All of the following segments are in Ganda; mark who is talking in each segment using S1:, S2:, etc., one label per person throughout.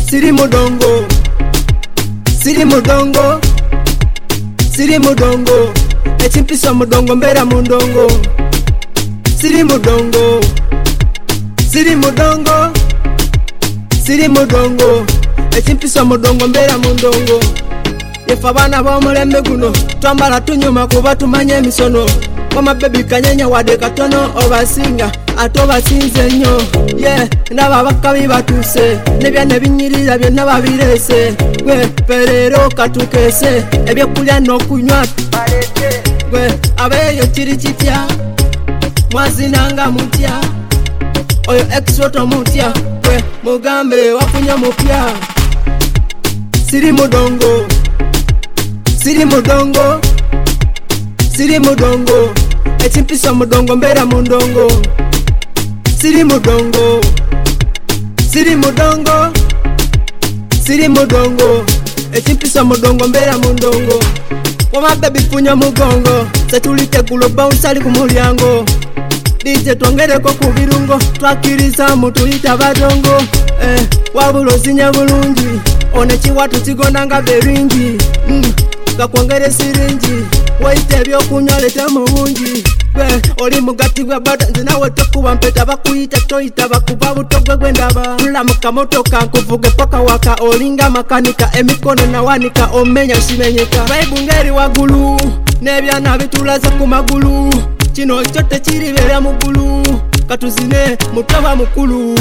S1: Siri mudongo, siri mudongo, siri mudongo, echimpisa mudongo mbera mundongo. Siri mudongo, siri mudongo, siri mudongo, echimpisa mudongo mbera mundongo. Yefa bana b'omulembe guno twambala tunyuma kuba tumanya emisono. Mama baby kanyanya wade katono obasinga ato basinze nnyo. Yeah, ndaba bakabi batuse nebyane binyirira byonna babirese. Gwe perero katukese ebyokulya n'okunywa balete. Gwe abeyo kiri kitya mwazinanga mutya oyo exoto mutya. Gwe mugambe wafunya mupya. Siri mudongo, siri mudongo, siri mudongo, echimpisa mudongo mbera mundongo. Siri mudongo, siri mudongo, siri mudongo, echimpisa mudongo mbera mundongo. Wama baby funya mugongo, setulite gulo bounce ali kumulyango. DJ twongereko ku birungo, twakiriza mutuyita badongo. Wabulo zinya bulungi, one chiwatu chigonanga beringi. Gakwongere siringi, waite byokunywa leta mu bungi. Gwe oli mugati gwa bada nzinawe tokuba mpeta bakuyita toyita bakuba butogwe gwendaba. Tulamuka motoka nkuvuge paka waka olinga makanika emikono nawanika omenya simenyeka. Vibe ngeri wagulu nebyana bitulaze ku magulu. Kino kyote kiribera mugulu katuzine mutaba mukulu.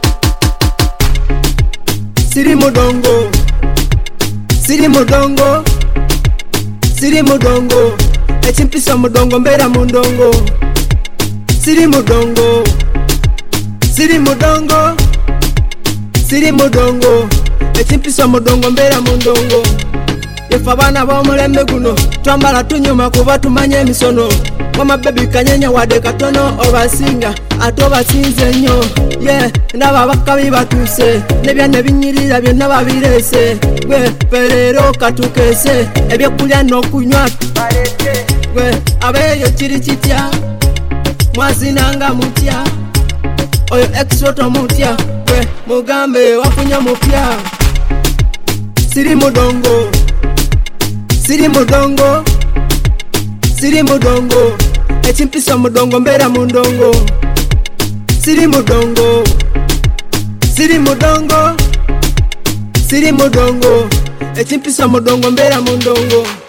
S1: Siri mudongo, siri mudongo, siri mudongo, echimpisa mudongo mbera mundongo. Siri mudongo, siri mudongo, siri mudongo, echimpisa mudongo mbera mundongo. Yefa bana b'omulembe guno twambala tunyuma kuba tumanya emisono. Mama baby kanyanya wade katono obasinga ato basinze nnyo. Yeah, ndaba bakabi batuse nebyane binyirira byonna babirese. Gwe perero katukese ebyokulya n'okunywa balete. Gwe abeyo kiri kitya mwazinanga mutya oyo exoto mutya. Gwe mugambe wafunya mupya. Siri mudongo, siri mudongo, siri mudongo, echimpisa mudongo mbera mundongo. Siri mudongo, siri mudongo, siri mudongo, echimpisa mudongo mbera mundongo.